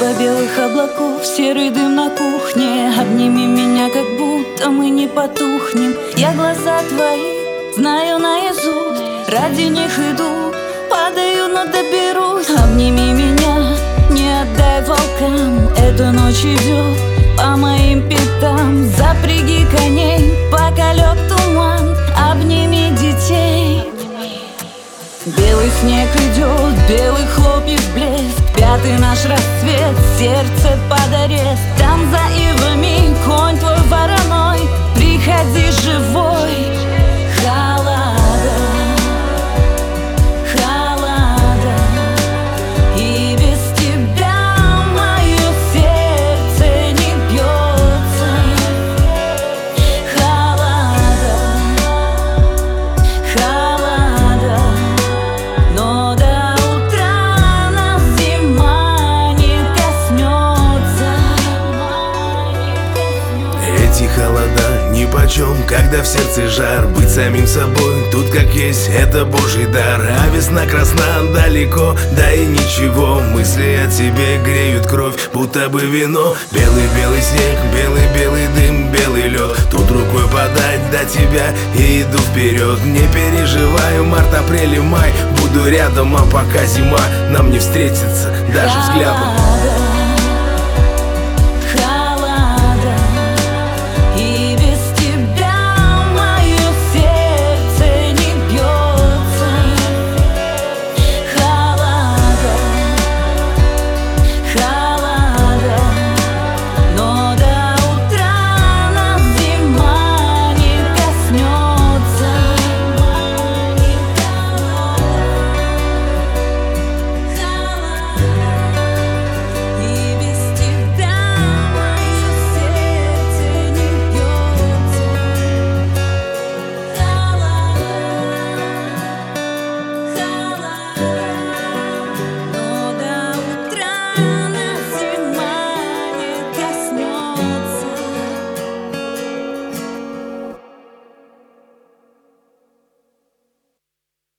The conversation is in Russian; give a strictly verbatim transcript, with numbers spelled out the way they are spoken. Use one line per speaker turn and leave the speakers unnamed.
Небо белых облаков, серый дым на кухне. Обними меня, как будто мы не потухнем. Я глаза твои знаю наизусть, ради них иду, падаю, но доберусь. Обними меня, не отдай волкам, эта ночь идет по моим пятам. Запряги коней, пока лег туман, обними детей. Белый снег идет, белых хлопьев блеск, пятый наш рассвет, сердце под арест. Там за ивами конь твой вороной, приходи живой. Холода, холода, и без тебя мое сердце не бьется. Холода, холода, но до утра нас зима не коснется.
Эти холода нипочем, когда в сердце жар. Быть самим собой, тут как есть, это божий дар. А весна красна далеко, да и ничего. Мысли о тебе греют кровь, будто бы вино. Белый-белый снег, белый-белый дым, белый лед. Тут рукой подать до тебя и иду вперед. Не переживаю, март, апрель и май, буду рядом, а пока зима нам не встретится даже взглядом.